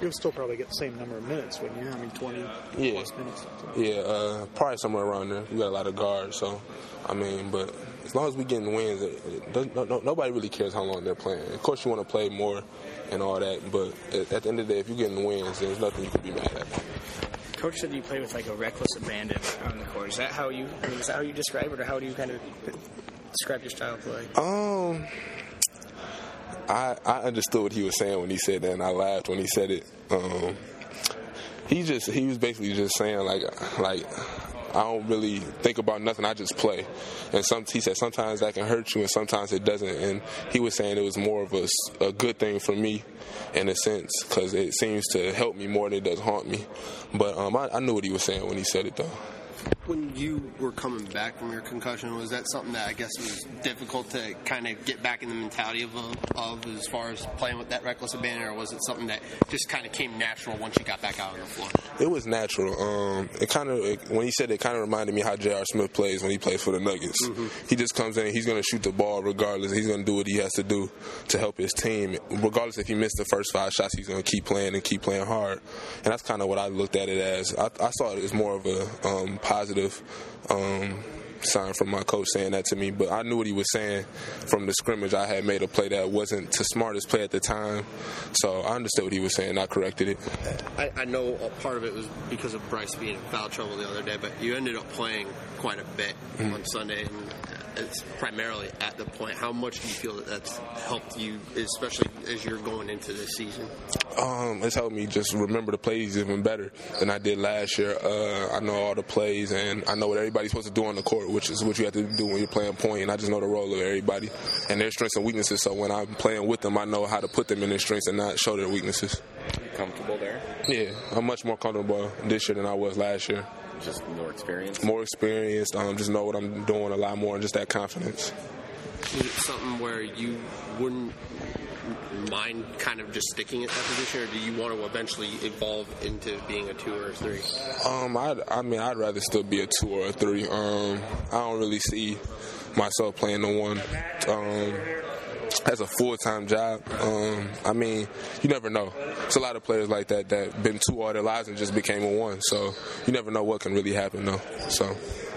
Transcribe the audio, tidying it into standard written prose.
You'll still probably get the same number of minutes, wouldn't you? I mean, 20 plus minutes. Yeah, probably somewhere around there. We got a lot of guards, so, I mean, but as long as we getting wins, nobody really cares how long they're playing. Of course, you want to play more and all that, but at the end of the day, if you're getting wins, there's nothing you can be mad at. Coach said you play with like a reckless abandon on the court. Is that how you describe it, or how do you kind of describe your style of play? I understood what he was saying when he said that, and I laughed when he said it. He was basically just saying like I don't really think about nothing. I just play. And he said sometimes that can hurt you and sometimes it doesn't. And he was saying it was more of a good thing for me in a sense because it seems to help me more than it does haunt me. But I knew what he was saying when he said it, though. When you were coming back from your concussion, was that something that I guess was difficult to kind of get back in the mentality of as far as playing with that reckless abandon, or was it something that just kind of came natural once you got back out on the floor? It was natural. When he said it, kind of reminded me how J.R. Smith plays when he plays for the Nuggets. Mm-hmm. He just comes in, he's going to shoot the ball regardless. He's going to do what he has to do to help his team. Regardless if he missed the first 5 shots, he's going to keep playing and keep playing hard. And that's kind of what I looked at it as. I saw it as more of a positive sign from my coach saying that to me, but I knew what he was saying from the scrimmage. I had made a play that wasn't the smartest play at the time, so I understood what he was saying. I corrected it. I know a part of it was because of Bryce being in foul trouble the other day, but you ended up playing quite a bit on Sunday, and it's primarily at the point. How much do you feel that that's helped you, especially as you're going into this season? It's helped me just remember the plays even better than I did last year. I know all the plays, and I know what everybody's supposed to do on the court, which is what you have to do when you're playing point, and I just know the role of everybody and their strengths and weaknesses, so when I'm playing with them, I know how to put them in their strengths and not show their weaknesses. You comfortable there? Yeah, I'm much more comfortable this year than I was last year. Just more experience? More experienced, just know what I'm doing a lot more, and just that confidence. Is it something where you wouldn't mind kind of just sticking at that position, or do you want to eventually evolve into being a 2 or a 3? I'd rather still be a 2 or a 3. I don't really see myself playing the 1 as a full-time job. You never know. There's a lot of players like that been 2 all their lives and just became a 1, so you never know what can really happen, though. So.